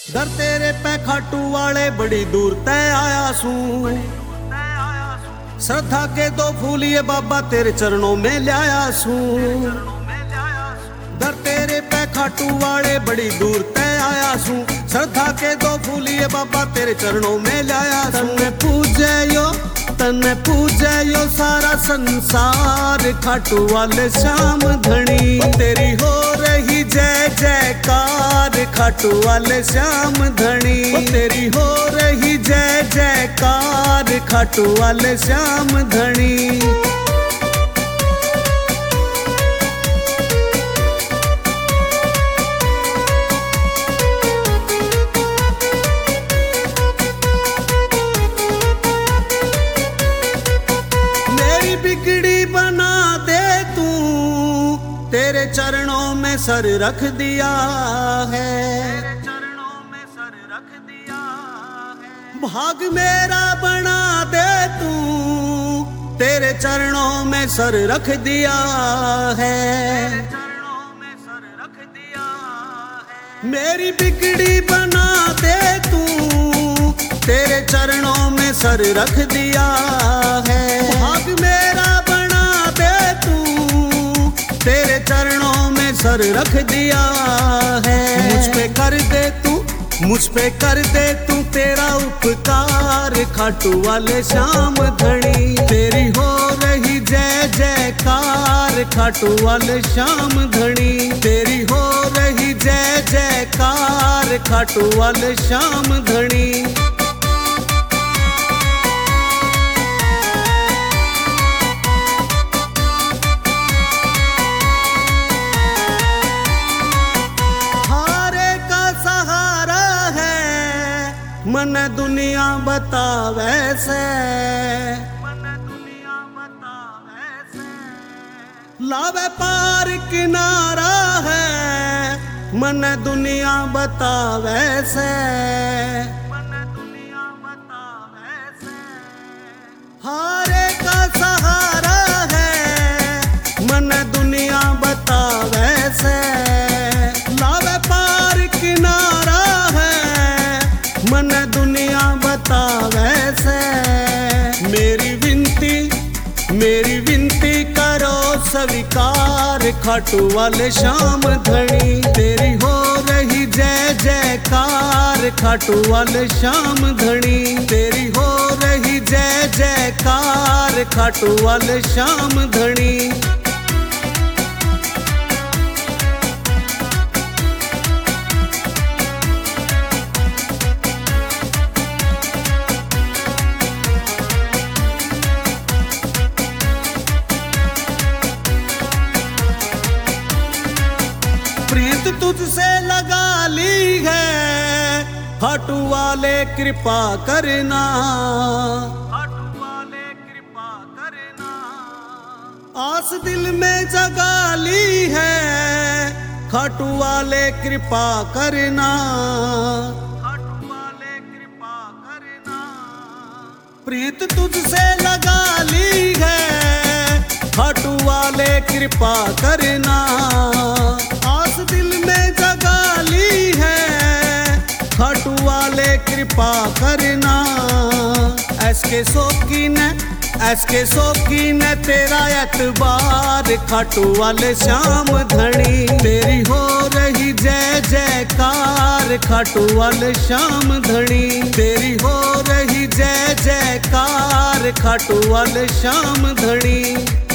दर तेरे पे खाटू वाले बड़ी दूर तय आया सू, श्रद्धा के दो फूलिए बाबा तेरे चरणों में लाया सू। दर तेरे पे खाटू वाले बड़ी दूर तय आया सू, श्रद्धा के दो फूलिए बाबा तेरे चरणों में लाया सू। तन्ने पूजे यो सारा संसार, खाटू वाले श्याम धनी तेरी हो रही जय जयकार। खाटू वाले श्याम धनी तेरी हो रही जय जयकार। खाटू वाले श्याम धनी बिगड़ी बना दे तू, तेरे चरणों में सर रख दिया है। तेरे चरणों में सर रख दिया है। भाग मेरा बना दे तू, तेरे चरणों में सर रख दिया है। तेरे चरणों में सर रख दिया है। मेरी बिगड़ी बना दे तू, तेरे चरणों में सर रख दिया है। भाग मेरा बना दे तू, तेरे चरणों में सर रख दिया है। मुझ पे कर दे तू, मुझ पे कर दे तू तेरा उपकार। खाटू वाले श्याम धनी तेरी हो रही जय जयकार। खाटू वाले श्याम धनी तेरी हो रही जय जयकार। खाटू वाले श्याम धनी मन दुनिया बतावे से, मन दुनिया बतावे से। लावे पार किनारा है, मन दुनिया बतावे से। मन दुनिया बतावे से। हारे का सहारा है, मन दुनिया बतावे से। लावे पार किनारा है, मन दुनिया बतावे से। मेरी विनती करो स्वीकार। खाटू वाले श्याम धनी तेरी हो रही जय जयकार। खाटू वाले श्याम धनी तेरी हो रही जय जयकार। खाटू वाले श्याम धनी प्रीत तुझसे लगा ली है, खाटू वाले कृपा करना। खाटू वाले कृपा करना। आस दिल में जगा ली है, खाटू वाले कृपा करना। खाटू वाले कृपा करना। प्रीत तुझसे लगा ली है, खाटू वाले कृपा करना। दिल में जगा ली है, खाटू वाले कृपा करना। ऐसके शौकीन तेरा एतबार। खाटू वाले श्याम धनी तेरी हो रही जय जयकार। खाटू वाले श्याम धनी तेरी हो रही जय जयकार। खाटू वाले श्याम धनी